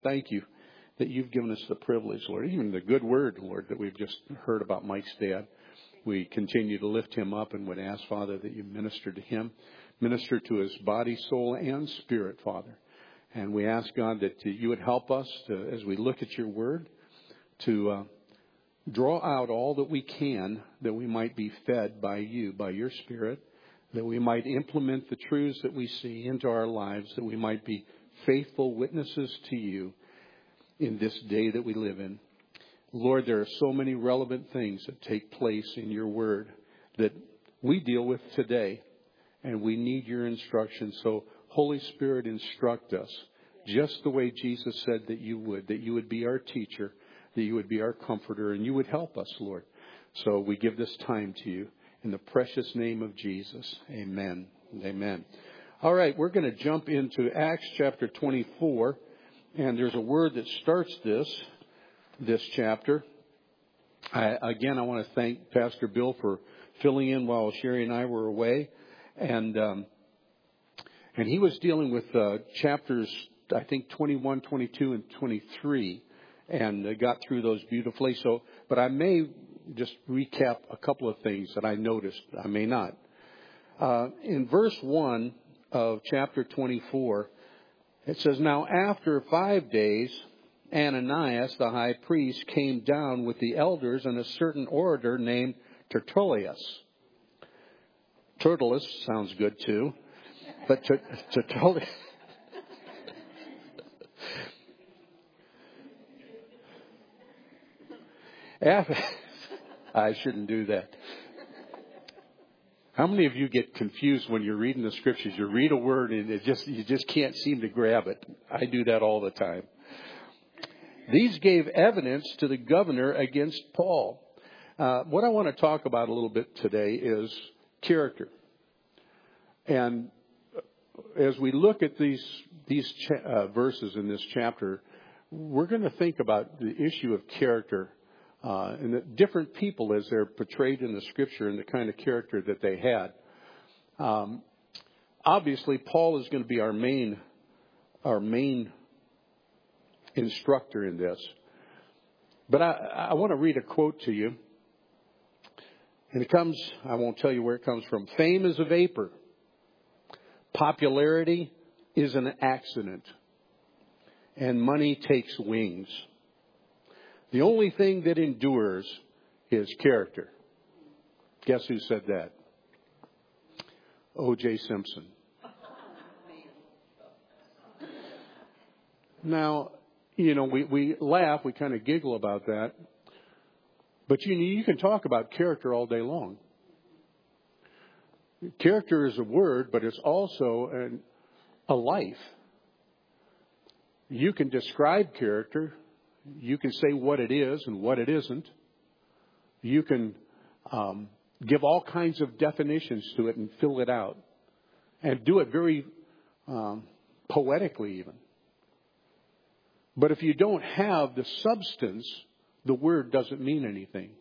thank you that you've given us the privilege, Lord, even the good word, Lord, that we've just heard about Mike's dad. We continue to lift him up and would ask, Father, that you minister to him, minister to his body, soul, and spirit, Father. And we ask, God, that you would help us to, as we look at your word, to draw out all that we can, that we might be fed by you, by your Spirit, that we might implement the truths that we see into our lives, that we might be faithful witnesses to you in this day that we live in. Lord, there are so many relevant things that take place in your word that we deal with today, and we need your instruction. So, Holy Spirit, instruct us just the way Jesus said that you would be our teacher, that you would be our comforter, and you would help us, Lord. So we give this time to you in the precious name of Jesus. Amen. Amen. All right, we're going to jump into Acts chapter 24, and there's a word that starts this chapter. I want to thank Pastor Bill for filling in while Sherry and I were away, and he was dealing with chapters, I think, 21, 22, and 23, and got through those beautifully. So, but I may just recap a couple of things that I noticed. I may not. In verse 1 of chapter 24, it says, "Now after 5 days, Ananias, the high priest, came down with the elders and a certain orator named Tertullus." Tertullus sounds good too. But Tertullus... I shouldn't do that. How many of you get confused when you're reading the scriptures? You read a word and you just can't seem to grab it. I do that all the time. These gave evidence to the governor against Paul. What I want to talk about a little bit today is character. And as we look at these verses in this chapter, we're going to think about the issue of character and the different people as they're portrayed in the Scripture and the kind of character that they had. Obviously, Paul is going to be our main instructor in this. But I want to read a quote to you. And it comes, I won't tell you where it comes from. "Fame is a vapor. Popularity is an accident. And money takes wings. The only thing that endures is character." Guess who said that? O.J. Simpson. Now, we laugh, we kind of giggle about that. But you can talk about character all day long. Character is a word, but it's also a life. You can describe character. You can say what it is and what it isn't. You can give all kinds of definitions to it and fill it out. And do it very poetically even. But if you don't have the substance, the word doesn't mean anything.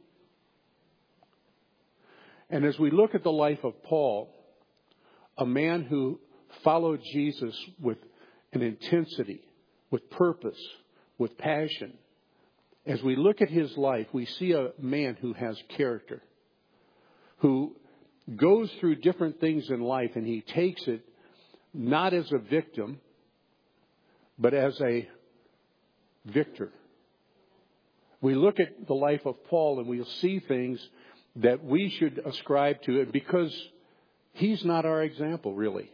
And as we look at the life of Paul, a man who followed Jesus with an intensity, with purpose, with passion. As we look at his life, we see a man who has character, who goes through different things in life, and he takes it not as a victim, but as a victor. We look at the life of Paul and we'll see things that we should ascribe to it because he's not our example, really.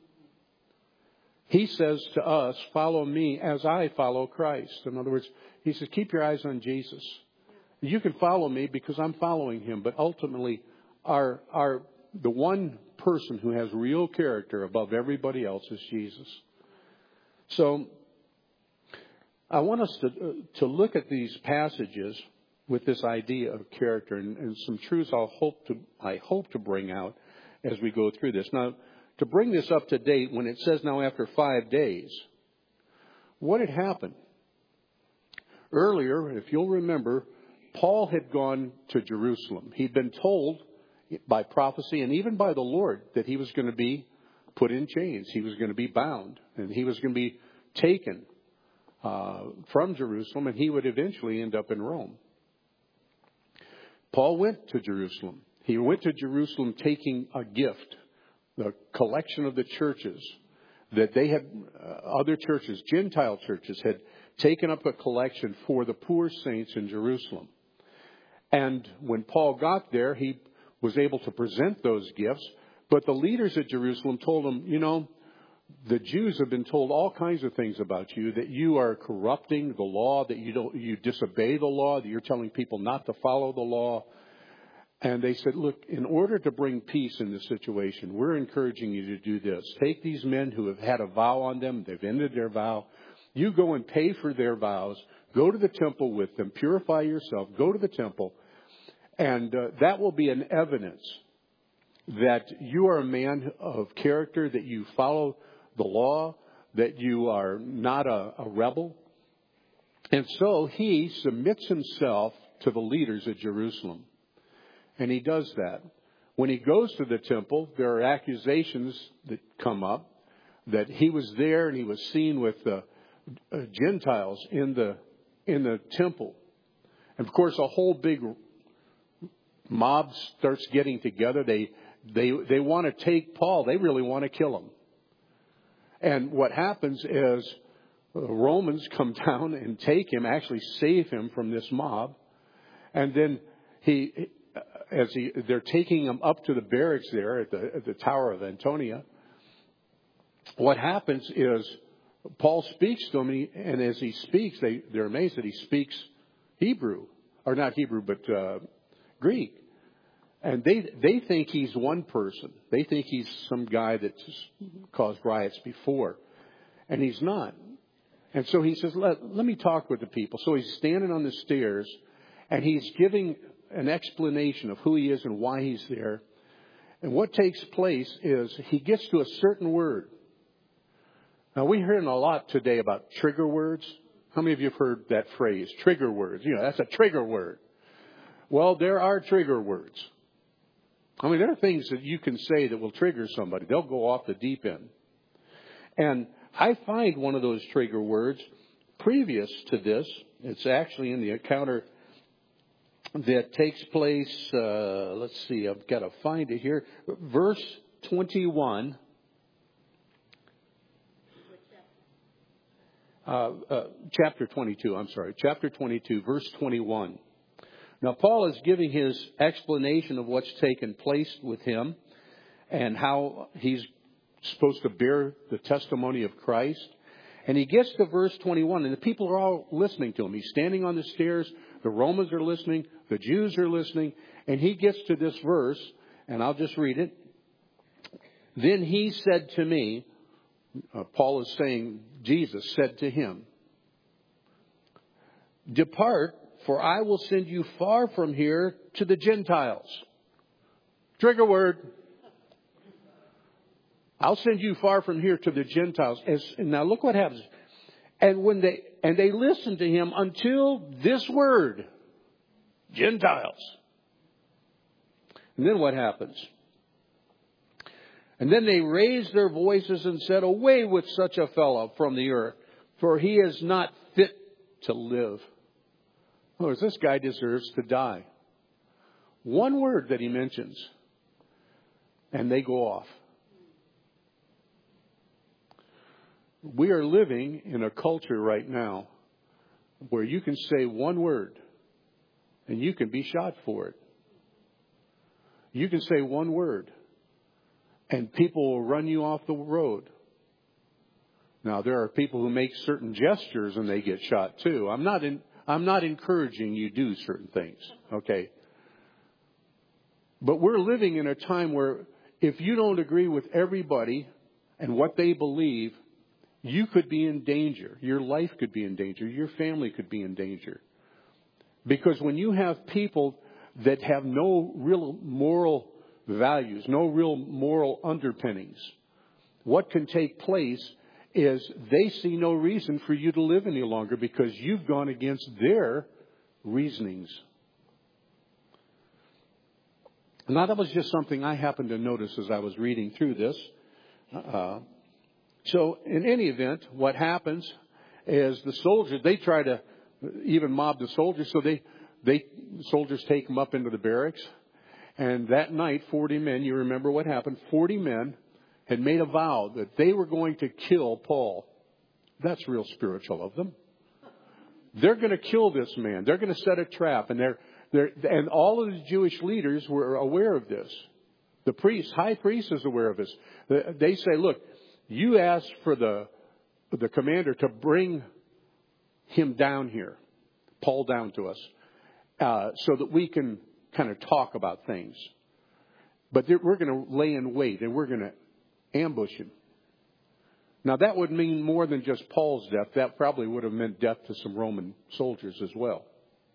He says to us, "Follow me as I follow Christ." In other words, he says, keep your eyes on Jesus. You can follow me because I'm following him. But ultimately, the one person who has real character above everybody else is Jesus. So I want us to look at these passages with this idea of character and some truths I hope to bring out as we go through this. Now, to bring this up to date, when it says now after 5 days, what had happened? Earlier, if you'll remember, Paul had gone to Jerusalem. He'd been told by prophecy and even by the Lord that he was going to be put in chains. He was going to be bound and he was going to be taken from Jerusalem, and he would eventually end up in Rome. Paul went to Jerusalem. He went to Jerusalem taking a gift, the collection of the churches that they had, other churches, Gentile churches, had taken up a collection for the poor saints in Jerusalem. And when Paul got there, he was able to present those gifts. But the leaders at Jerusalem told him, you know, the Jews have been told all kinds of things about you, that you are corrupting the law, that you disobey the law, that you're telling people not to follow the law. And they said, look, in order to bring peace in this situation, we're encouraging you to do this. Take these men who have had a vow on them. They've ended their vow. You go and pay for their vows. Go to the temple with them. Purify yourself. Go to the temple. And that will be an evidence that you are a man of character, that you follow the law, that you are not a rebel. And so he submits himself to the leaders at Jerusalem. And he does that. When he goes to the temple, there are accusations that come up that he was there and he was seen with the Gentiles in the temple. And of course, a whole big mob starts getting together. They want to take Paul. They really want to kill him. And what happens is the Romans come down and take him, actually save him from this mob. And then they're taking him up to the barracks there at the Tower of Antonia. What happens is Paul speaks to them, and as he speaks, they're amazed that he speaks Hebrew, or not Hebrew, but Greek. And they think he's one person. They think he's some guy that's caused riots before. And he's not. And so he says, let me talk with the people. So he's standing on the stairs, and he's giving an explanation of who he is and why he's there. And what takes place is he gets to a certain word. Now, we're hearing a lot today about trigger words. How many of you have heard that phrase, trigger words? You know, that's a trigger word. Well, there are trigger words. I mean, there are things that you can say that will trigger somebody. They'll go off the deep end. And I find one of those trigger words previous to this. It's actually in the encounter that takes place, let's see, I've got to find it here. Verse 21. Chapter 22, I'm sorry. Chapter 22, verse 21. Now, Paul is giving his explanation of what's taken place with him and how he's supposed to bear the testimony of Christ. And he gets to verse 21, and the people are all listening to him. He's standing on the stairs. The Romans are listening. The Jews are listening. And he gets to this verse, and I'll just read it. Then he said to me, Paul is saying, Jesus said to him, depart, for I will send you far from here to the Gentiles. Trigger word. I'll send you far from here to the Gentiles. Now look what happens. And they listen to him until this word, Gentiles. And then what happens? And then they raised their voices and said, away with such a fellow from the earth, for he is not fit to live. Oh, this guy deserves to die. One word that he mentions, and they go off. We are living in a culture right now where you can say one word and you can be shot for it. You can say one word and people will run you off the road. Now, there are people who make certain gestures and they get shot too. I'm not encouraging you do certain things, okay? But we're living in a time where if you don't agree with everybody and what they believe, you could be in danger. Your life could be in danger. Your family could be in danger. Because when you have people that have no real moral values, no real moral underpinnings, what can take place is they see no reason for you to live any longer because you've gone against their reasonings. Now, that was just something I happened to notice as I was reading through this. So in any event, what happens is the soldiers, they try to even mob the soldiers. So soldiers take them up into the barracks. And that night, 40 men, you remember what happened, 40 men had made a vow that they were going to kill Paul. That's real spiritual of them. They're going to kill this man. They're going to set a trap. And and all of the Jewish leaders were aware of this. The high priest is aware of this. They say, look, you asked for the commander to bring him down here, Paul down to us, so that we can kind of talk about things. But we're going to lay in wait and we're going to ambush him. Now, that would mean more than just Paul's death. That probably would have meant death to some Roman soldiers as well.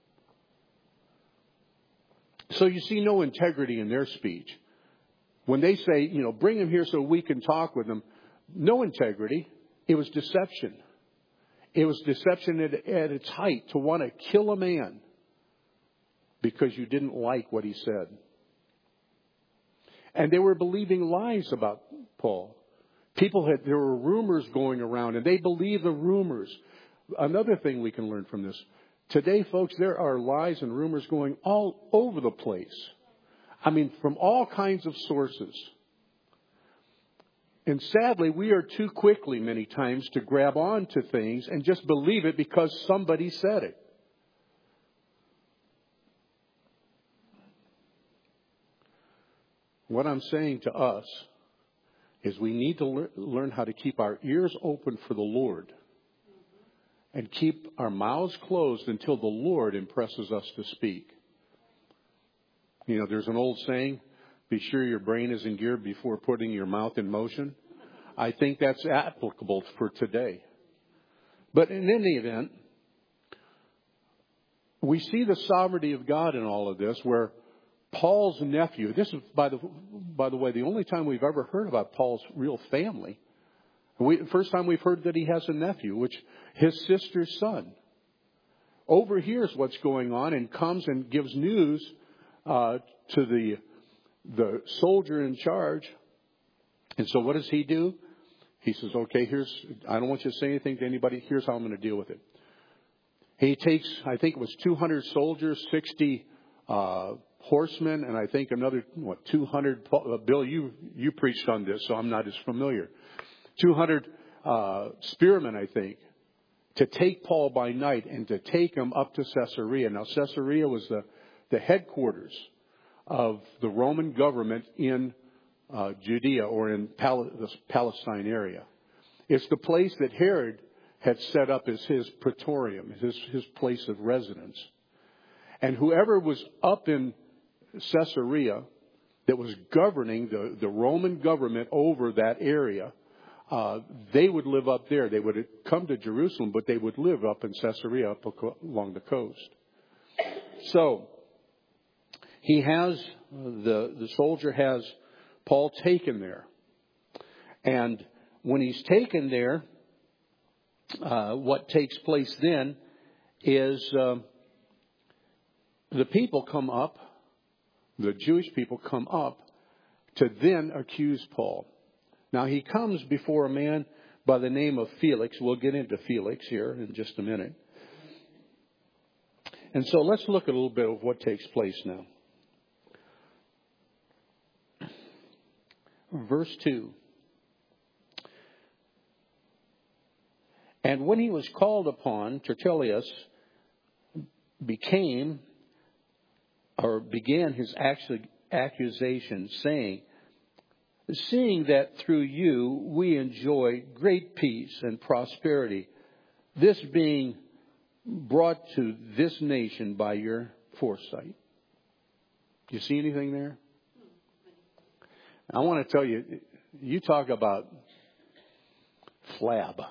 So you see no integrity in their speech. When they say, bring him here so we can talk with him, no integrity. It was deception. It was deception at its height to want to kill a man because you didn't like what he said. And they were believing lies about Paul. There were rumors going around, and they believed the rumors. Another thing we can learn from this. Today, folks, there are lies and rumors going all over the place. I mean, from all kinds of sources. And sadly, we are too quickly many times to grab on to things and just believe it because somebody said it. What I'm saying to us is we need to learn how to keep our ears open for the Lord and keep our mouths closed until the Lord impresses us to speak. There's an old saying, be sure your brain is in gear before putting your mouth in motion. I think that's applicable for today. But in any event, we see the sovereignty of God in all of this, where Paul's nephew, this is, by the way, the only time we've ever heard about Paul's real family. First time we've heard that he has a nephew, which his sister's son overhears what's going on and comes and gives news to the soldier in charge. And so what does he do? He says, okay, I don't want you to say anything to anybody. Here's how I'm going to deal with it. He takes, I think it was 200 soldiers, 60 horsemen, and I think another, 200, Bill, you preached on this, so I'm not as familiar. 200 spearmen, I think, to take Paul by night and to take him up to Caesarea. Now, Caesarea was the headquarters of the Roman government in Judea, or in the Palestine area. It's the place that Herod had set up as his praetorium, his place of residence. And whoever was up in Caesarea that was governing the Roman government over that area, they would live up there. They would come to Jerusalem, but they would live up in Caesarea, up along the coast. So the soldier has Paul taken there. And when he's taken there, what takes place then is the people come up, the Jewish people come up to then accuse Paul. Now, he comes before a man by the name of Felix. We'll get into Felix here in just a minute. And so let's look at a little bit of what takes place now. Verse 2. And when he was called upon, Tertullus began his accusation, saying, seeing that through you we enjoy great peace and prosperity, this being brought to this nation by your foresight. Do you see anything there? I want to tell you, you talk about flab.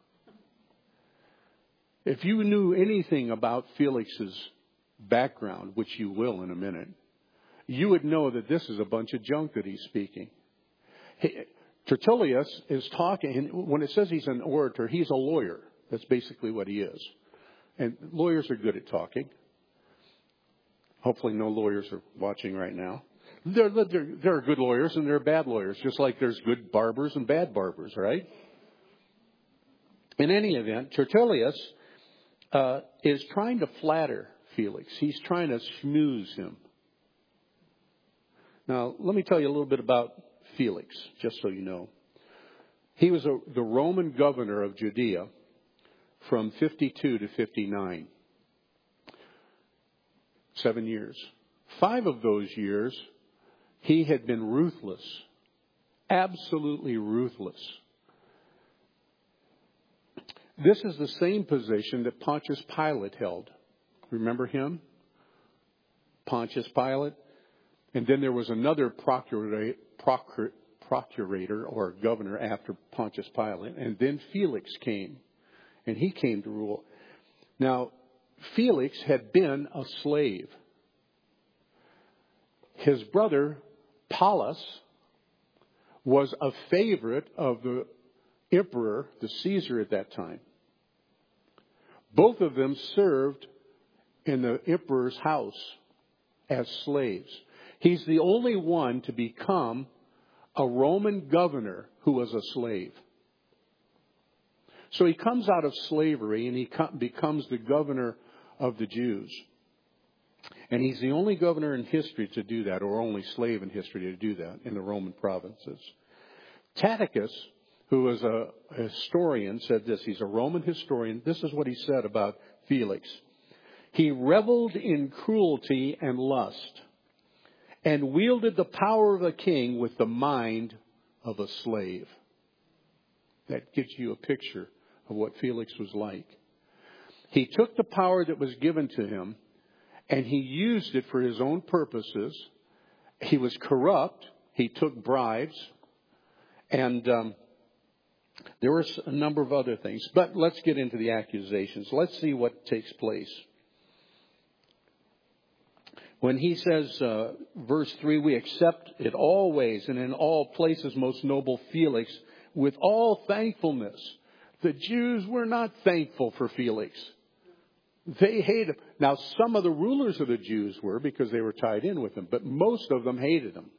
If you knew anything about Felix's background, which you will in a minute, you would know that this is a bunch of junk that he's speaking. Tertullus is talking, and when it says he's an orator, he's a lawyer. That's basically what he is. And lawyers are good at talking. Hopefully no lawyers are watching right now. There are good lawyers and there are bad lawyers, just like there's good barbers and bad barbers, right? In any event, Tertullius is trying to flatter Felix. He's trying to schmooze him. Now, let me tell you a little bit about Felix, just so you know. He was the Roman governor of Judea from 52 to 59. 7 years. 5 of those years, he had been ruthless. Absolutely ruthless. This is the same position that Pontius Pilate held. Remember him? Pontius Pilate. And then there was another procurator or governor after Pontius Pilate. And then Felix came. And he came to rule. Now, Felix had been a slave. His brother, Paulus, was a favorite of the emperor, the Caesar at that time. Both of them served in the emperor's house as slaves. He's the only one to become a Roman governor who was a slave. So he comes out of slavery and he becomes the governor of the Jews. And he's the only governor in history to do that, or only slave in history to do that in the Roman provinces. Tacitus, who was a historian, said this. He's a Roman historian. This is what he said about Felix. He reveled in cruelty and lust, and wielded the power of a king with the mind of a slave. That gives you a picture of what Felix was like. He took the power that was given to him, and he used it for his own purposes. He was corrupt. He took bribes. And there were a number of other things. But let's get into the accusations. Let's see what takes place. When he says, verse 3, we accept it always and in all places, most noble Felix, with all thankfulness. The Jews were not thankful for Felix. They hated him. Now, some of the rulers of the Jews were, because they were tied in with him, but most of them hated him.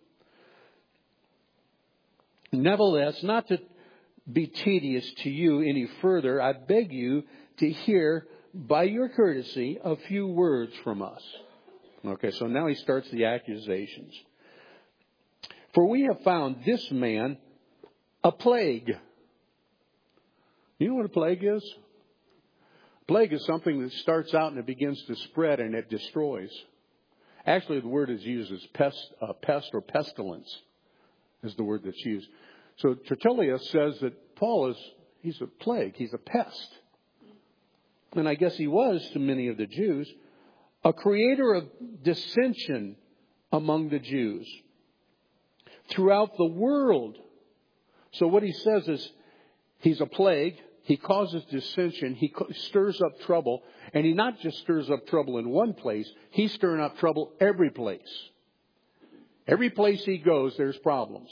Nevertheless, not to be tedious to you any further, I beg you to hear, by your courtesy, a few words from us. Okay, so now he starts the accusations. For we have found this man a plague. You know what a plague is? Plague is something that starts out and it begins to spread and it destroys. Actually, the word is used as pest or pestilence is the word that's used. So Tertullius says that Paul he's a plague. He's a pest. And I guess he was to many of the Jews. A creator of dissension among the Jews throughout the world. So what he says is he's a plague. He causes dissension. He stirs up trouble. And he not just stirs up trouble in one place. He's stirring up trouble every place. Every place he goes, there's problems.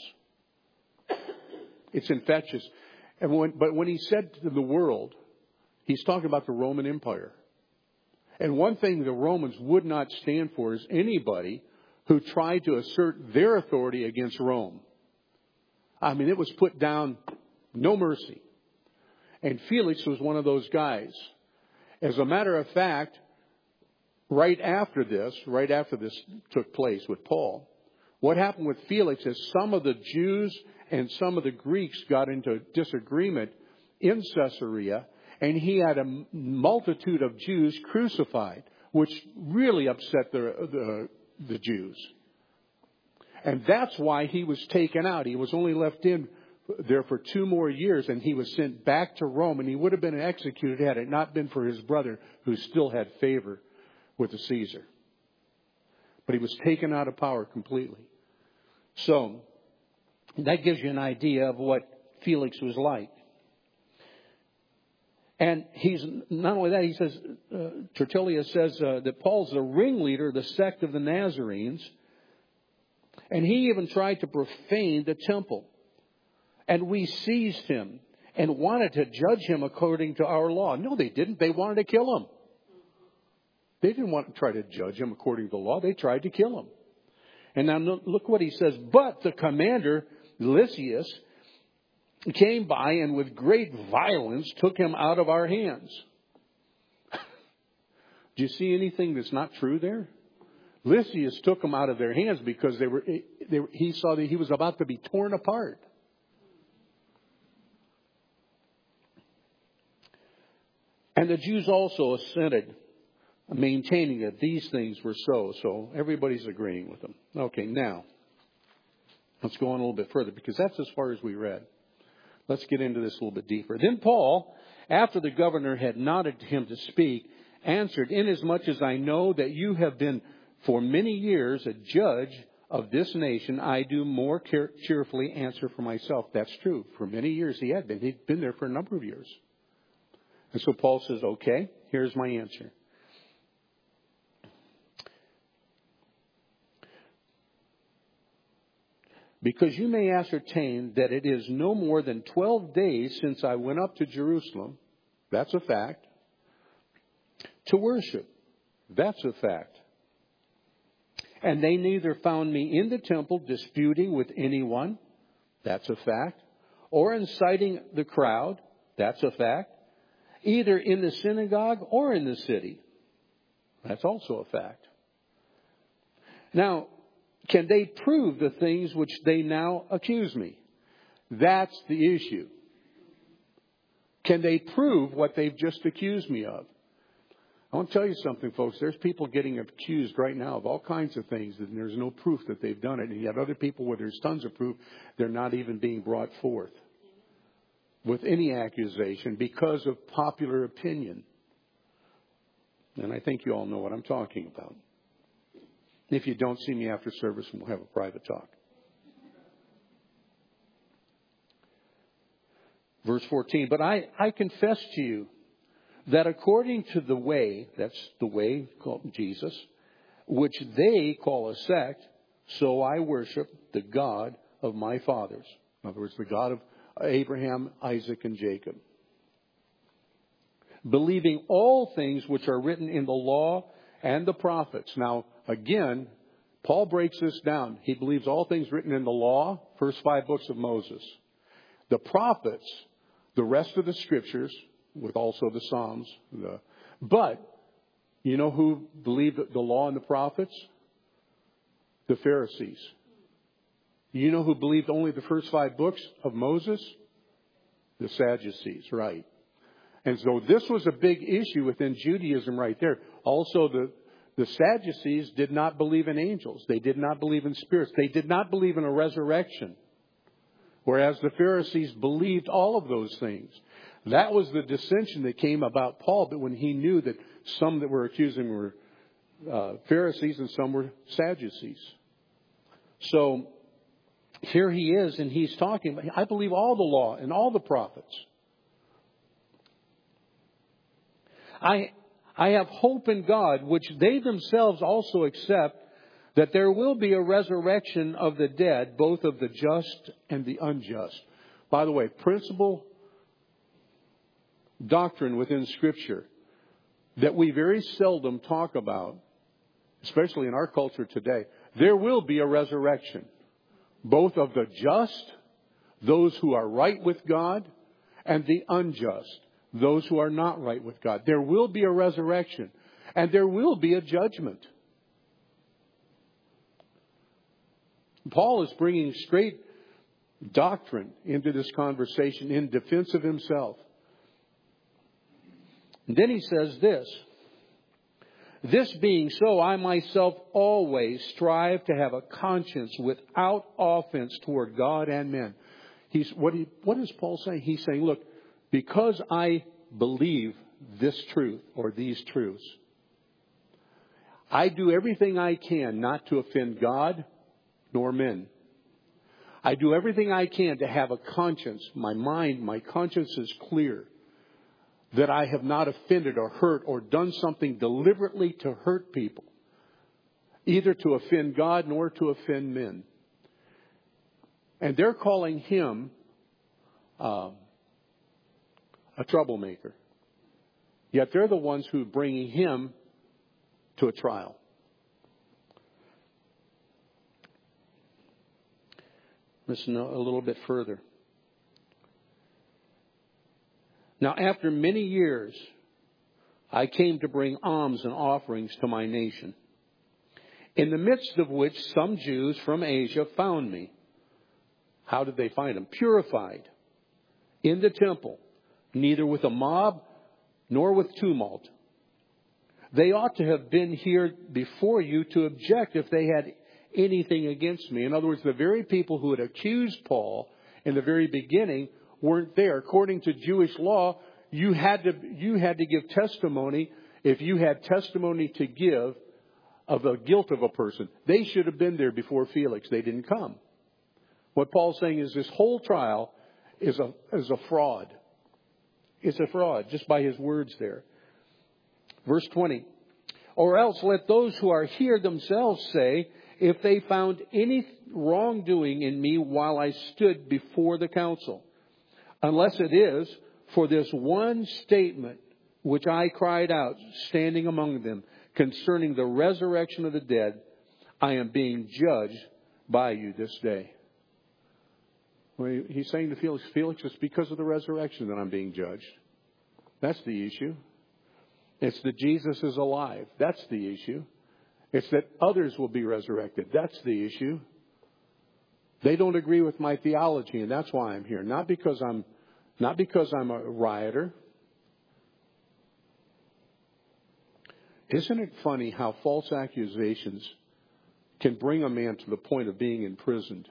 It's infectious. But when he said to the world, he's talking about the Roman Empire. And one thing the Romans would not stand for is anybody who tried to assert their authority against Rome. I mean, it was put down, no mercy. And Felix was one of those guys. As a matter of fact, right after this took place with Paul, what happened with Felix is some of the Jews and some of the Greeks got into disagreement in Caesarea, and he had a multitude of Jews crucified, which really upset the Jews. And that's why he was taken out. He was only left in there for 2 more years, and he was sent back to Rome, and he would have been executed had it not been for his brother, who still had favor with the Caesar. But he was taken out of power completely. So that gives you an idea of what Felix was like. And he's not only that, he says, Tertullius says that Paul's the ringleader of the sect of the Nazarenes, and he even tried to profane the temple. And we seized him and wanted to judge him according to our law. No, they didn't. They wanted to kill him. They didn't want to try to judge him according to the law. They tried to kill him. And now look what he says. But the commander, Lysias, came by and with great violence took him out of our hands. Do you see anything that's not true there? Lysias took them out of their hands because he saw that he was about to be torn apart. And the Jews also assented, maintaining that these things were so. So everybody's agreeing with them. Okay, now, let's go on a little bit further because that's as far as we read. Let's get into this a little bit deeper. Then Paul, after the governor had nodded to him to speak, answered, "Inasmuch as I know that you have been for many years a judge of this nation, I do more cheerfully answer for myself." That's true. For many years he had been. He'd been there for a number of years. And so Paul says, okay, here's my answer. Because you may ascertain that it is no more than 12 days since I went up to Jerusalem. That's a fact. To worship. That's a fact. And they neither found me in the temple disputing with anyone. That's a fact. Or inciting the crowd. That's a fact. Either in the synagogue or in the city. That's also a fact. Now, can they prove the things which they now accuse me? That's the issue. Can they prove what they've just accused me of? I want to tell you something, folks. There's people getting accused right now of all kinds of things, and there's no proof that they've done it. And yet other people where there's tons of proof, they're not even being brought forth with any accusation because of popular opinion. And I think you all know what I'm talking about. If you don't, see me after service and we'll have a private talk. Verse 14, but I confess to you that according to the way, that's the way called Jesus, which they call a sect, so I worship the God of my fathers. In other words, the God of Abraham, Isaac, and Jacob. Believing all things which are written in the law and the prophets. Now, again, Paul breaks this down. He believes all things written in the law, first 5 books of Moses. The prophets, the rest of the scriptures, with also the Psalms. But, you know who believed the law and the prophets? The Pharisees. You know who believed only the first 5 books of Moses? The Sadducees, right. And so this was a big issue within Judaism right there. Also, the Sadducees did not believe in angels. They did not believe in spirits. They did not believe in a resurrection. Whereas the Pharisees believed all of those things. That was the dissension that came about Paul, but when he knew that some that were accusing him were Pharisees and some were Sadducees. So here he is, and he's talking, I believe all the law and all the prophets. I have hope in God, which they themselves also accept, that there will be a resurrection of the dead, both of the just and the unjust. By the way, principle doctrine within Scripture that we very seldom talk about, especially in our culture today. There will be a resurrection, both of the just, those who are right with God, and the unjust, those who are not right with God. There will be a resurrection, and there will be a judgment. Paul is bringing straight doctrine into this conversation in defense of himself. And then he says this. This being so, I myself always strive to have a conscience without offense toward God and men. What is Paul saying? He's saying, look, because I believe this truth or these truths, I do everything I can not to offend God nor men. I do everything I can to have a conscience. My mind, my conscience is clear. That I have not offended or hurt or done something deliberately to hurt people. Either to offend God nor to offend men. And they're calling him a troublemaker. Yet they're the ones who are bringing him to a trial. Listen a little bit further. Now, after many years, I came to bring alms and offerings to my nation, in the midst of which some Jews from Asia found me. How did they find him? Purified in the temple, neither with a mob nor with tumult. They ought to have been here before you to object if they had anything against me. In other words, the very people who had accused Paul in the very beginning weren't there. According to Jewish law, you had to give testimony. If you had testimony to give of the guilt of a person, they should have been there before Felix. They didn't come. What Paul's saying is this whole trial is a fraud. It's a fraud, just by his words there. Verse 20. Or else let those who are here themselves say, if they found any wrongdoing in me while I stood before the council, unless it is for this one statement which I cried out, standing among them, concerning the resurrection of the dead, I am being judged by you this day. Well, he's saying to Felix, it's because of the resurrection that I'm being judged. That's the issue. It's that Jesus is alive. That's the issue. It's that others will be resurrected. That's the issue. They don't agree with my theology, and that's why I'm here. Not because I'm a rioter. Isn't it funny how false accusations can bring a man to the point of being imprisoned?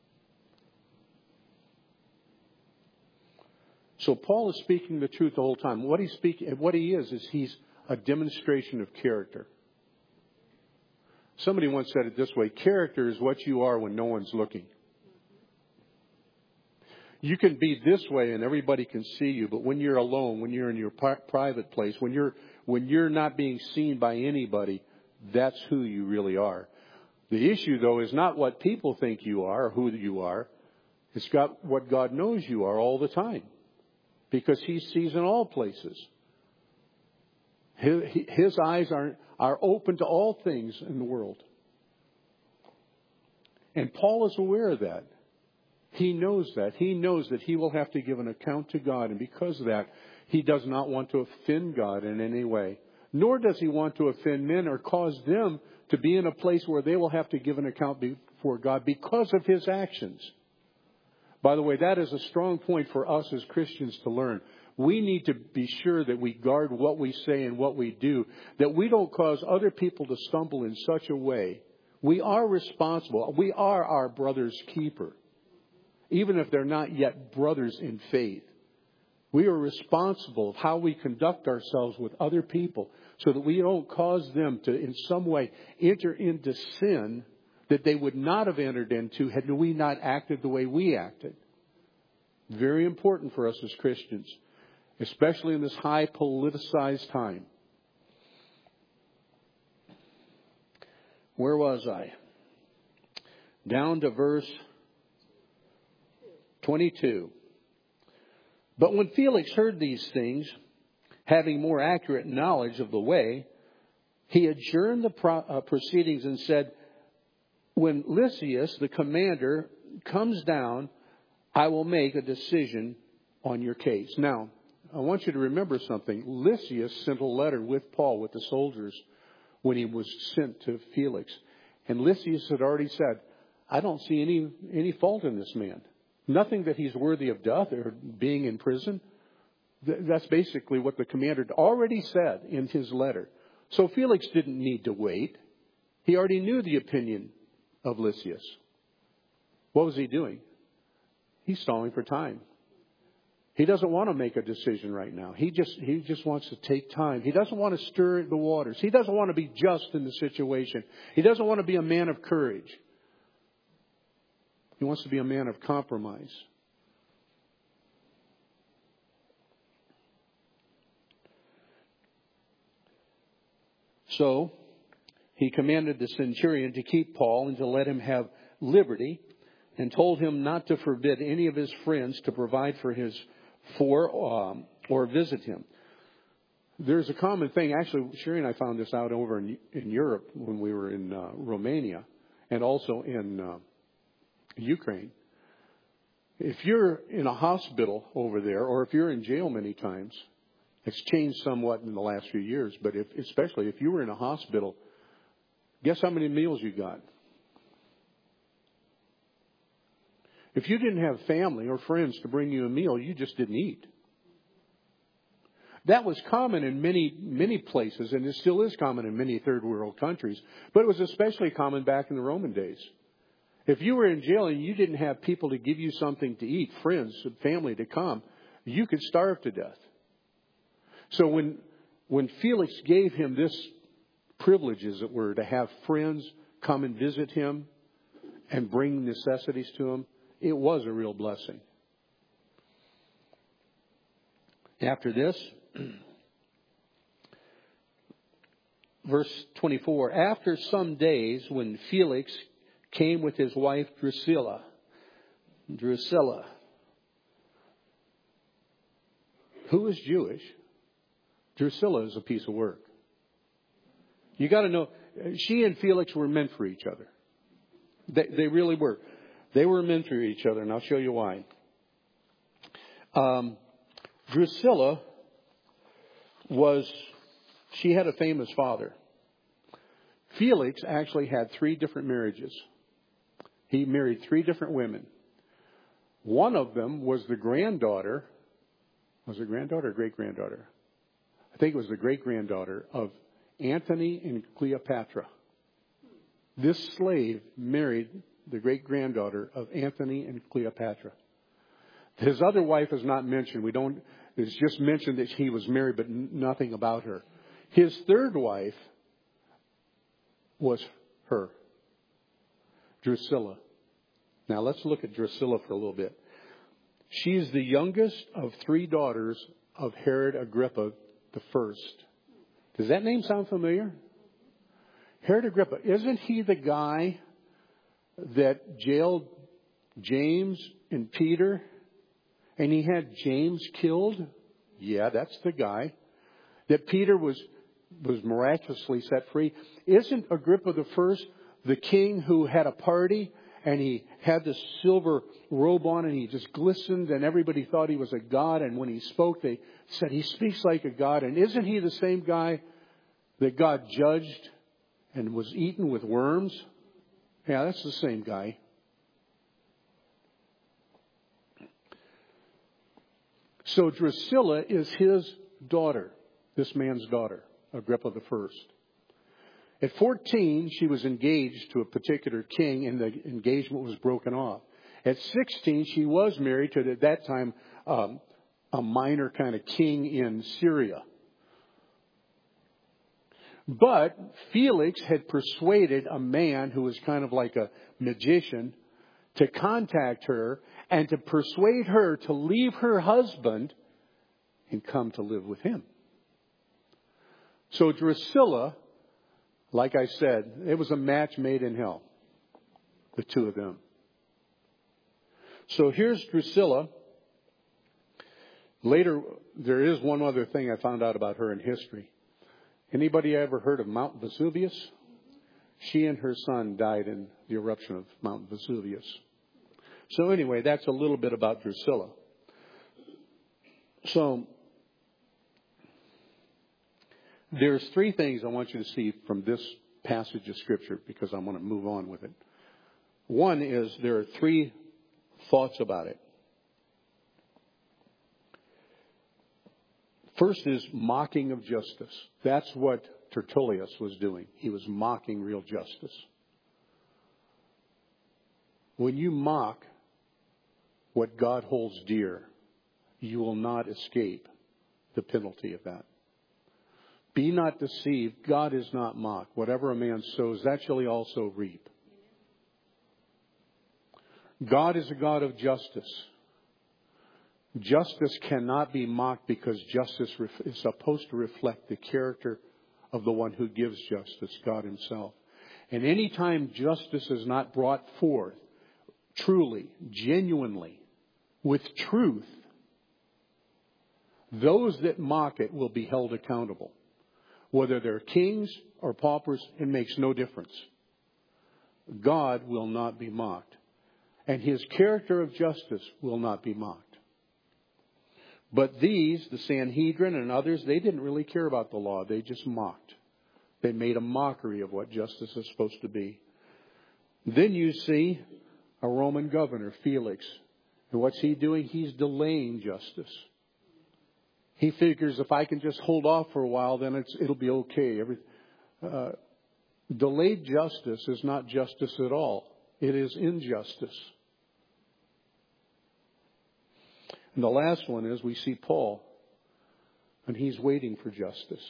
So Paul is speaking the truth the whole time. What he is he's a demonstration of character. Somebody once said it this way: character is what you are when no one's looking. You can be this way and everybody can see you, but when you're alone, when you're in your private place, when you're not being seen by anybody, that's who you really are. The issue, though, is not what people think you are or who you are. It's got what God knows you are all the time, because He sees in all places. His eyes are open to all things in the world. And Paul is aware of that. He knows that. He knows that he will have to give an account to God. And because of that, he does not want to offend God in any way. Nor does he want to offend men or cause them to be in a place where they will have to give an account before God because of his actions. By the way, that is a strong point for us as Christians to learn. We need to be sure that we guard what we say and what we do, that we don't cause other people to stumble in such a way. We are responsible. We are our brother's keeper, even if they're not yet brothers in faith. We are responsible of how we conduct ourselves with other people so that we don't cause them to in some way enter into sin that they would not have entered into had we not acted the way we acted. Very important for us as Christians, especially in this high politicized time. Where was I? Down to verse 22. But when Felix heard these things, having more accurate knowledge of the way, he adjourned the proceedings and said, when Lysias, the commander, comes down, I will make a decision on your case. Now, I want you to remember something. Lysias sent a letter with Paul, with the soldiers, when he was sent to Felix. And Lysias had already said, I don't see any fault in this man. Nothing that he's worthy of death or being in prison. That's basically what the commander had already said in his letter. So Felix didn't need to wait. He already knew the opinion of Lysias. What was he doing? He's stalling for time. He doesn't want to make a decision right now. He just wants to take time. He doesn't want to stir the waters. He doesn't want to be just in the situation. He doesn't want to be a man of courage. He wants to be a man of compromise. So he commanded the centurion to keep Paul and to let him have liberty, and told him not to forbid any of his friends to provide or visit him. There's a common thing. Actually, Sherry and I found this out over in Europe when we were in Romania and also in Ukraine. If you're in a hospital over there, or if you're in jail many times, it's changed somewhat in the last few years, but especially if you were in a hospital, guess how many meals you got? If you didn't have family or friends to bring you a meal, you just didn't eat. That was common in many places, and it still is common in many third world countries, but it was especially common back in the Roman days. If you were in jail and you didn't have people to give you something to eat, friends, family to come, you could starve to death. So when Felix gave him this privilege, as it were, to have friends come and visit him and bring necessities to him, it was a real blessing. After this, verse 24, after some days when Felix came with his wife Drusilla, who is Jewish, Drusilla is a piece of work. You got to know, she and Felix were meant for each other. They really were. They were meant for each other, and I'll show you why. Drusilla she had a famous father. Felix actually had 3 different marriages. He married 3 different women. One of them was the granddaughter. Was it granddaughter or great-granddaughter? I think it was the great-granddaughter of Antony and Cleopatra. This slave married the great-granddaughter of Antony and Cleopatra. His other wife is not mentioned. It's just mentioned that he was married, but nothing about her. His third wife was her, Drusilla. Now let's look at Drusilla for a little bit. She's the youngest of 3 daughters of Herod Agrippa the First. Does that name sound familiar? Herod Agrippa, isn't he the guy that jailed James and Peter, and he had James killed? Yeah, that's the guy. That Peter was miraculously set free. Isn't Agrippa the First the king who had a party and he had this silver robe on and he just glistened and everybody thought he was a god, and when he spoke they said he speaks like a god? And isn't he the same guy that God judged and was eaten with worms? Yeah, that's the same guy. So Drusilla is his daughter, this man's daughter, Agrippa the First. At 14, she was engaged to a particular king, and the engagement was broken off. At 16, she was married to, at that time, a minor kind of king in Syria. But Felix had persuaded a man who was kind of like a magician to contact her and to persuade her to leave her husband and come to live with him. So Drusilla, like I said, it was a match made in hell, the two of them. So here's Drusilla. Later, there is one other thing I found out about her in history. Anybody ever heard of Mount Vesuvius? She and her son died in the eruption of Mount Vesuvius. So anyway, that's a little bit about Drusilla. So there's 3 things I want you to see from this passage of Scripture, because I want to move on with it. One is there are 3 thoughts about it. First is mocking of justice. That's what Tertullius was doing. He was mocking real justice. When you mock what God holds dear, you will not escape the penalty of that. Be not deceived. God is not mocked. Whatever a man sows, that shall he also reap. God is a God of justice. Justice cannot be mocked, because justice is supposed to reflect the character of the one who gives justice, God himself. And any time justice is not brought forth truly, genuinely, with truth, those that mock it will be held accountable. Whether they're kings or paupers, it makes no difference. God will not be mocked. and His character of justice will not be mocked. But these, the Sanhedrin and others, they didn't really care about the law. They just mocked. They made a mockery of what justice is supposed to be. Then you see a Roman governor, Felix. And what's he doing? He's delaying justice. He figures if I can just hold off for a while, then it'll be okay. Delayed justice is not justice at all. It is injustice. And the last one is we see Paul, and he's waiting for justice.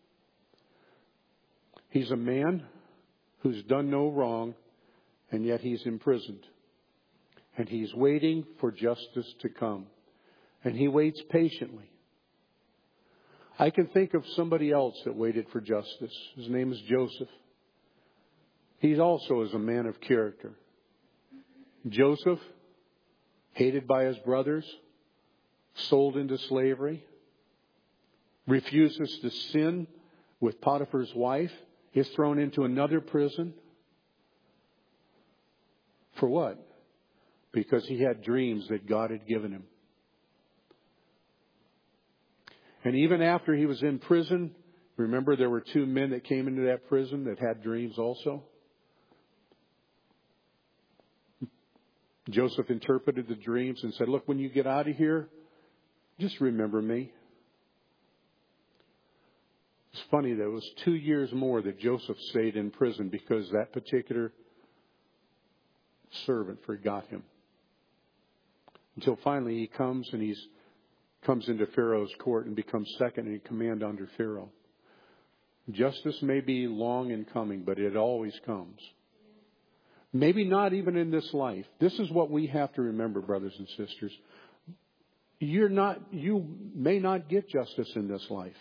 He's a man who's done no wrong, and yet he's imprisoned. And he's waiting for justice to come. And he waits patiently. I can think of somebody else that waited for justice. His name is Joseph. He also is a man of character. Joseph, hated by his brothers, sold into slavery, refuses to sin with Potiphar's wife, is thrown into another prison. For what? Because he had dreams that God had given him. And even after he was in prison, remember there were 2 men that came into that prison that had dreams also? Joseph interpreted the dreams and said, look, when you get out of here, just remember me. It's funny that it was 2 years more that Joseph stayed in prison because that particular servant forgot him. Until finally he comes and comes into Pharaoh's court and becomes second in command under Pharaoh. Justice may be long in coming, but it always comes. Maybe not even in this life. This is what we have to remember, brothers and sisters. You may not get justice in this life.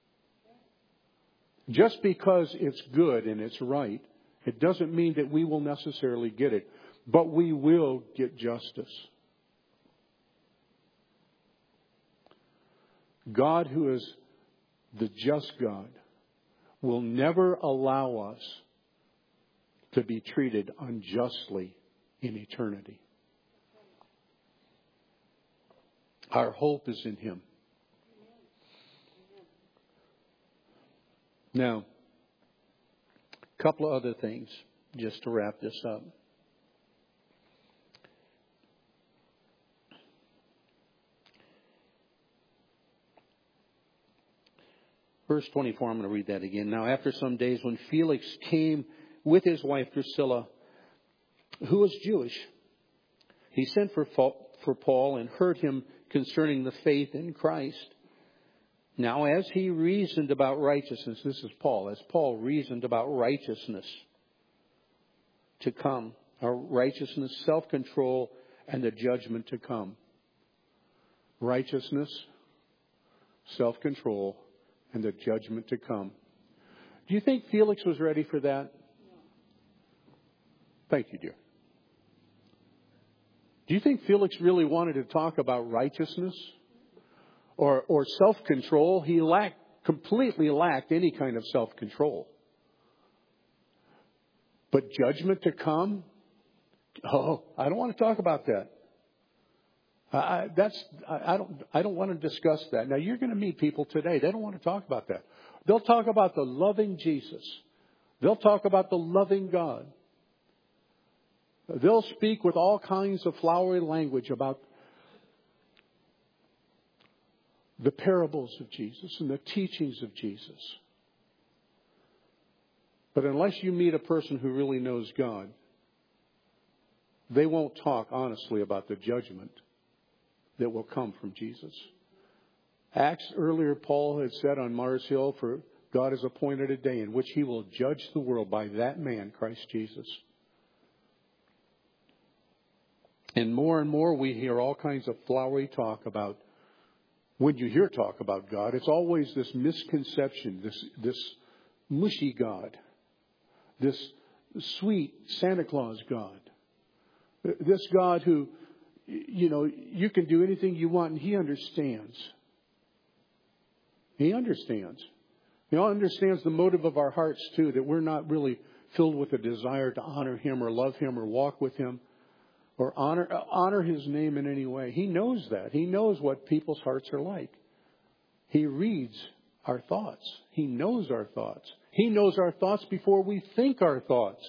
Just because it's good and it's right, it doesn't mean that we will necessarily get it. But we will get justice. God, who is the just God, will never allow us to be treated unjustly in eternity. Our hope is in Him. Now, a couple of other things just to wrap this up. Verse 24, I'm going to read that again. Now, after some days, when Felix came with his wife Drusilla, who was Jewish, he sent for Paul and heard him concerning the faith in Christ. Now, as he reasoned about righteousness, this is Paul, as Paul reasoned about righteousness to come, our righteousness, self-control, and the judgment to come. Righteousness, self-control, and the judgment to come. Do you think Felix was ready for that? Thank you, dear. Do you think Felix really wanted to talk about righteousness or self-control? He completely lacked any kind of self-control. But judgment to come? Oh, I don't want to talk about that. I don't want to discuss that. Now, you're going to meet people today. They don't want to talk about that. They'll talk about the loving Jesus. They'll talk about the loving God. They'll speak with all kinds of flowery language about the parables of Jesus and the teachings of Jesus. But unless you meet a person who really knows God, they won't talk honestly about the judgment that will come from Jesus. Acts earlier, Paul had said on Mars Hill, for God has appointed a day in which He will judge the world by that man, Christ Jesus. And more we hear all kinds of flowery talk about, when you hear talk about God, it's always this misconception, this mushy God, this sweet Santa Claus God, this God who, you can do anything you want and He understands. He understands. He understands the motive of our hearts too, that we're not really filled with a desire to honor Him or love Him or walk with Him. or honor His name in any way. He knows that. He knows what people's hearts are like. He reads our thoughts. He knows our thoughts. He knows our thoughts before we think our thoughts.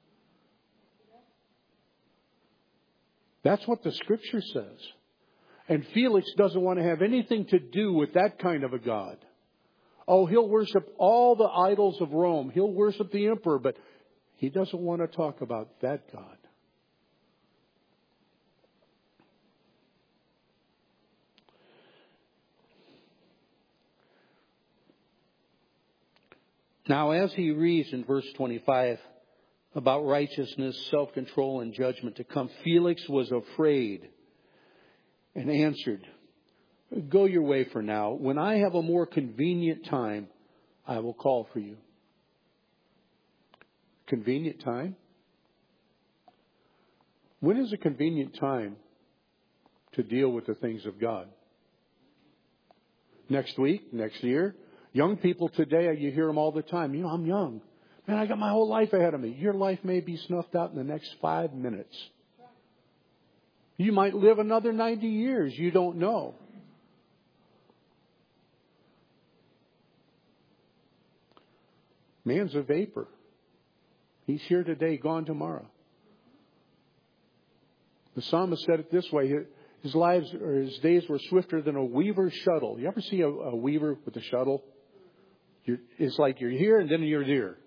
That's what the Scripture says. And Felix doesn't want to have anything to do with that kind of a God. Oh, he'll worship all the idols of Rome. He'll worship the emperor, but he doesn't want to talk about that God. Now, as he reads in verse 25 about righteousness, self-control, and judgment to come, Felix was afraid and answered, "Go your way for now. When I have a more convenient time, I will call for you." Convenient time? When is a convenient time to deal with the things of God? Next week? Next year? Young people today, you hear them all the time. You know, I'm young. Man, I got my whole life ahead of me. Your life may be snuffed out in the next 5 minutes. You might live another 90 years. You don't know. Man's a vapor. He's here today, gone tomorrow. The psalmist said it this way. His lives or his days were swifter than a weaver's shuttle. You ever see a weaver with a shuttle? It's like you're here and then you're there.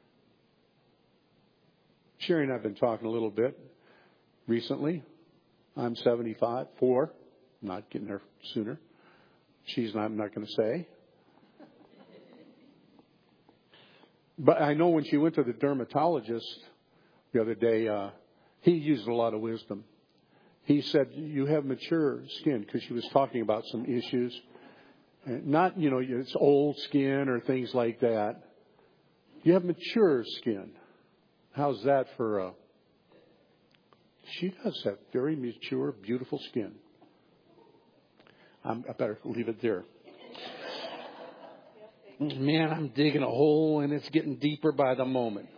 Sherry and I have been talking a little bit recently. I'm 4. I'm not getting there sooner. I'm not going to say. But I know when she went to the dermatologist the other day, he used a lot of wisdom. He said, "You have mature skin," because she was talking about some issues. Not, it's old skin or things like that. You have mature skin. How's that for She does have very mature, beautiful skin. I better leave it there. Man, I'm digging a hole and it's getting deeper by the moment.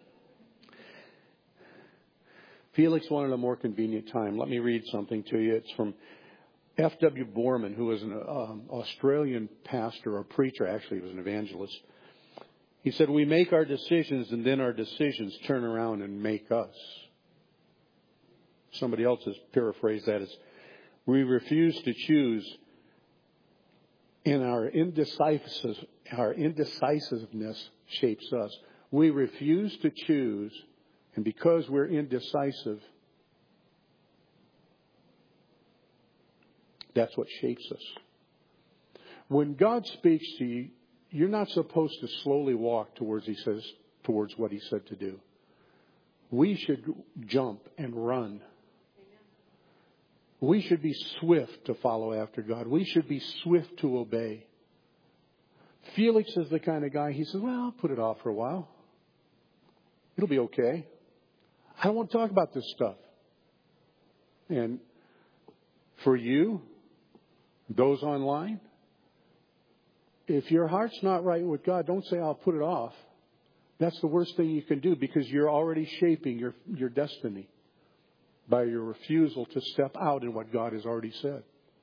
Felix wanted a more convenient time. Let me read something to you. It's from F.W. Borman, who was an Australian pastor or preacher. Actually, he was an evangelist. He said, "We make our decisions and then our decisions turn around and make us." Somebody else has paraphrased that as, "We refuse to choose and our indecisiveness shapes us." We refuse to choose, and because we're indecisive, that's what shapes us. When God speaks to you, you're not supposed to slowly walk towards what He said to do. We should jump and run. We should be swift to follow after God. We should be swift to obey. Felix is the kind of guy, he says, "Well, I'll put it off for a while. It'll be okay. I don't want to talk about this stuff." And for you, those online, if your heart's not right with God, don't say, "I'll put it off." That's the worst thing you can do, because you're already shaping your destiny by your refusal to step out in what God has already said.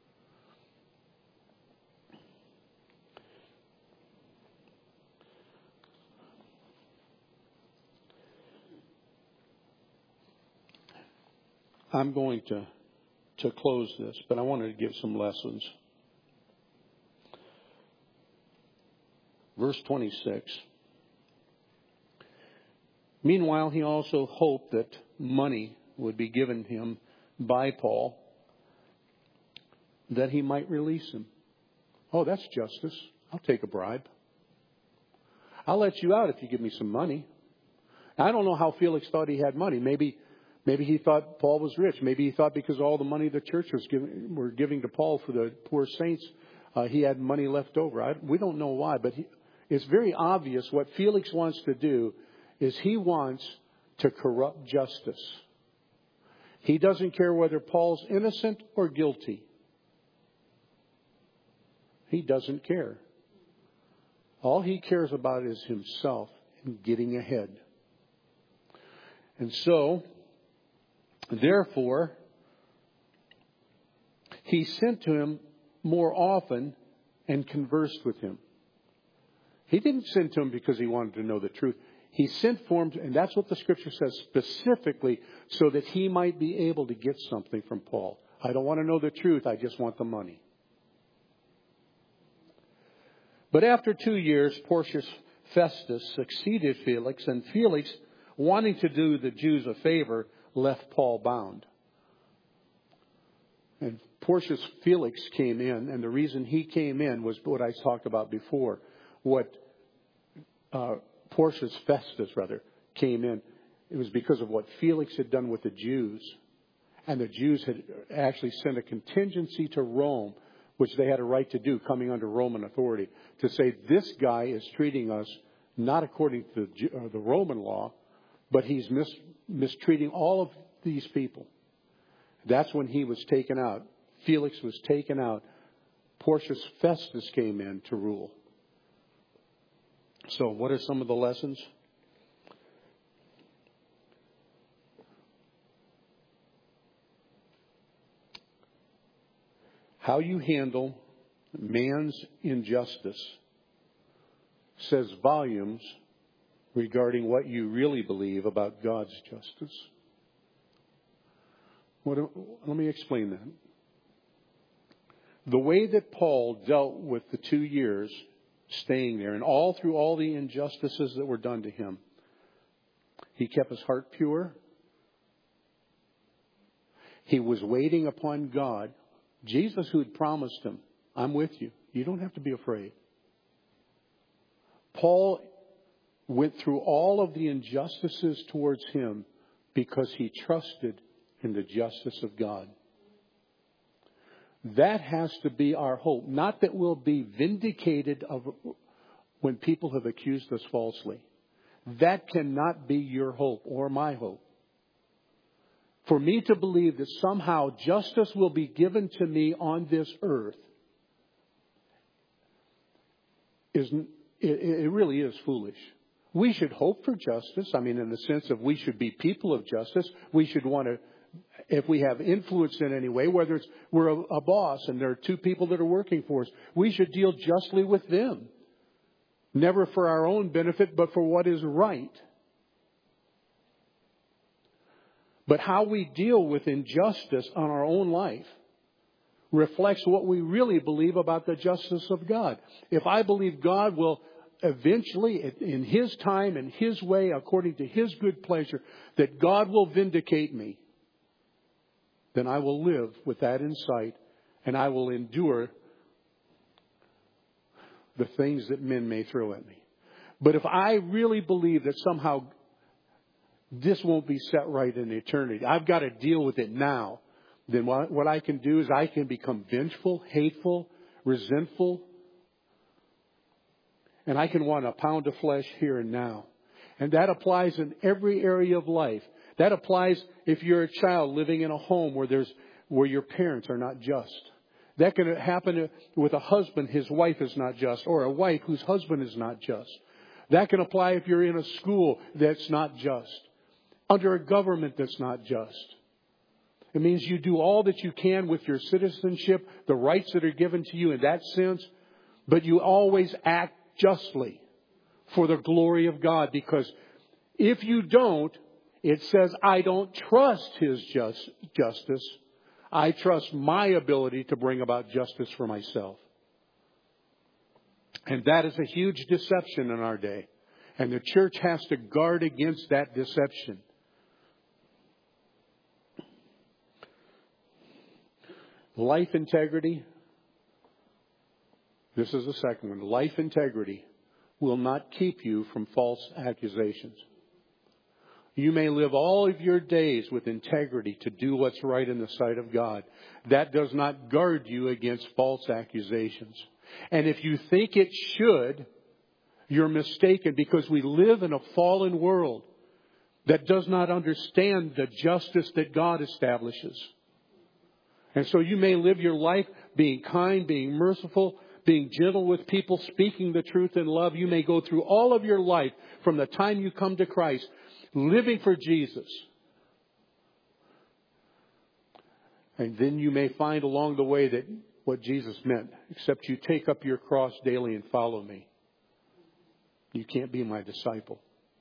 I'm going to close this, but I wanted to give some lessons. Verse 26. Meanwhile, he also hoped that money would be given him by Paul, that he might release him. Oh, that's justice. I'll take a bribe. I'll let you out if you give me some money. I don't know how Felix thought he had money. Maybe he thought Paul was rich. Maybe he thought because all the money the church were giving to Paul for the poor saints, he had money left over. We don't know why, but it's very obvious what Felix wants to do is he wants to corrupt justice. He doesn't care whether Paul's innocent or guilty. He doesn't care. All he cares about is himself and getting ahead. And so, Therefore, he sent to him more often and conversed with him. He didn't send to him because he wanted to know the truth. He sent for him, and that's what the Scripture says, specifically so that he might be able to get something from Paul. I don't want to know the truth. I just want the money. But after 2 years, Porcius Festus succeeded Felix, and Felix, wanting to do the Jews a favor, left Paul bound. And Porcius Felix came in, and the reason he came in was what I talked about before. What Porcius Festus, came in, it was because of what Felix had done with the Jews. And the Jews had actually sent a contingency to Rome, which they had a right to do, coming under Roman authority, to say this guy is treating us not according to the Roman law, but he's mistreating all of these people. That's when he was taken out. Felix was taken out. Porcius Festus came in to rule. So what are some of the lessons? How you handle man's injustice says volumes regarding what you really believe about God's justice. Let me explain that. The way that Paul dealt with the 2 years staying there and through all the injustices that were done to him, he kept his heart pure. He was waiting upon God. Jesus, who had promised him, I'm with you. You don't have to be afraid. Paul went through all of the injustices towards him because he trusted in the justice of God. That has to be our hope. Not that we'll be vindicated of when people have accused us falsely. That cannot be your hope or my hope. For me to believe that somehow justice will be given to me on this earth, it really is foolish. We should hope for justice. I mean, in the sense of we should be people of justice. We should want to, if we have influence in any way, whether it's we're a boss and there are 2 people that are working for us, we should deal justly with them. Never for our own benefit, but for what is right. But how we deal with injustice on our own life reflects what we really believe about the justice of God. If I believe God will eventually, in His time and His way, according to His good pleasure, that God will vindicate me, then I will live with that in sight and I will endure the things that men may throw at me. But if I really believe that somehow this won't be set right in eternity, I've got to deal with it now, then what I can do is I can become vengeful, hateful, resentful, and I can want a pound of flesh here and now. And that applies in every area of life. That applies if you're a child living in a home where your parents are not just. That can happen with a husband, his wife is not just, or a wife whose husband is not just. That can apply if you're in a school that's not just, under a government that's not just. It means you do all that you can with your citizenship, the rights that are given to you in that sense, but you always act justly for the glory of God. Because if you don't, it says, I don't trust His justice. I trust my ability to bring about justice for myself. And that is a huge deception in our day. And the church has to guard against that deception. Life integrity. This is the second one. Life integrity will not keep you from false accusations. You may live all of your days with integrity to do what's right in the sight of God. That does not guard you against false accusations. And if you think it should, you're mistaken, because we live in a fallen world that does not understand the justice that God establishes. And so you may live your life being kind, being merciful, being gentle with people, speaking the truth in love. You may go through all of your life from the time you come to Christ, living for Jesus. And then you may find along the way that what Jesus meant, except you take up your cross daily and follow me. You can't be my disciple.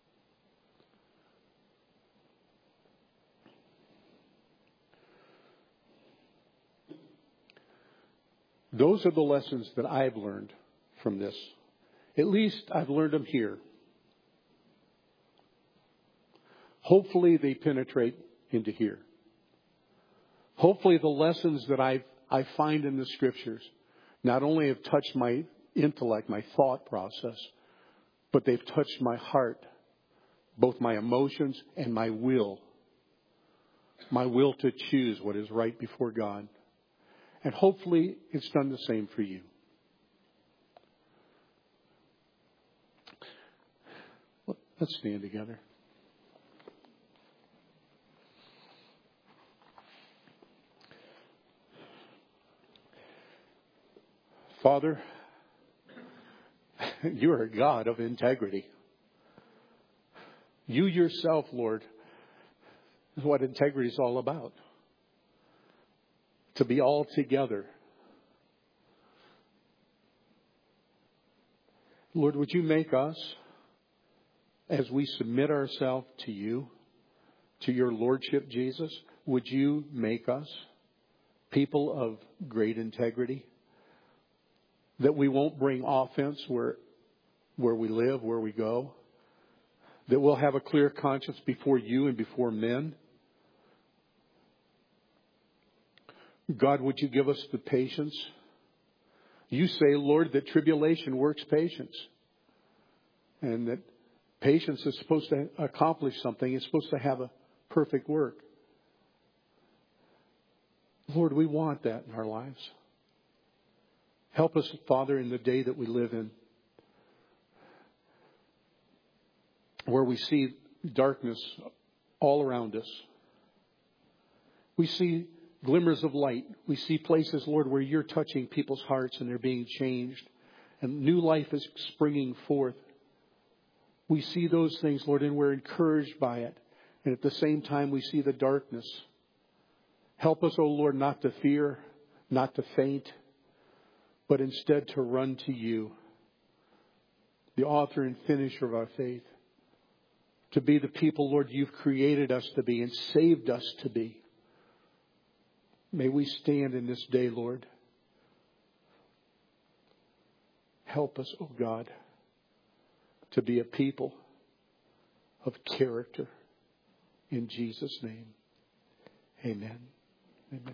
Those are the lessons that I've learned from this. At least I've learned them here. Hopefully they penetrate into here. Hopefully the lessons that I find in the Scriptures not only have touched my intellect, my thought process, but they've touched my heart, both my emotions and my will. My will to choose what is right before God. And hopefully it's done the same for you. Let's stand together. Father, you are a God of integrity. You yourself, Lord, is what integrity is all about. To be all together. Lord, would you make us, as we submit ourselves to you, to your Lordship, Jesus, would you make us people of great integrity? That we won't bring offense where we live, where we go. That we'll have a clear conscience before you and before men. God, would you give us the patience? You say, Lord, that tribulation works patience. And that patience is supposed to accomplish something. It's supposed to have a perfect work. Lord, we want that in our lives. Help us, Father, in the day that we live in, where we see darkness all around us. We see glimmers of light. We see places, Lord, where you're touching people's hearts and they're being changed. And new life is springing forth. We see those things, Lord, and we're encouraged by it. And at the same time, we see the darkness. Help us, O Lord, not to fear, not to faint, but instead to run to you, the author and finisher of our faith. To be the people, Lord, you've created us to be and saved us to be. May we stand in this day, Lord. Help us, O God, to be a people of character. In Jesus' name, amen.